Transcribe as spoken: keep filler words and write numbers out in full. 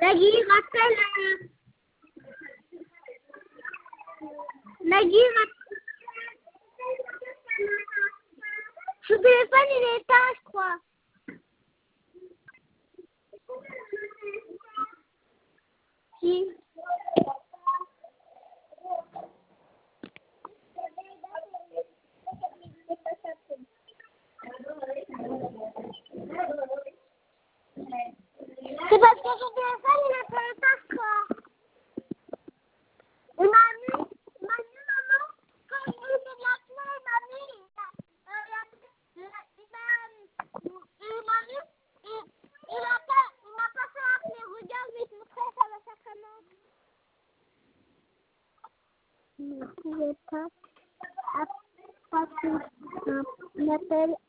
Maggie, rappelle. Euh... Maggie, rappelle. Son téléphone, il est éteint, je crois. Si. C'est parce que son téléphone, il est pas éteint, je crois. Il m'a mis, il m'a dit, maman, quand il fait de la clé, il m'a mis, il m'a, il m'a, il m'a mis, il, il a pas, il m'a pas fait appeler, regarde, mais tout ça, ça va faire comment? Il ne pouvait pas appeler un appel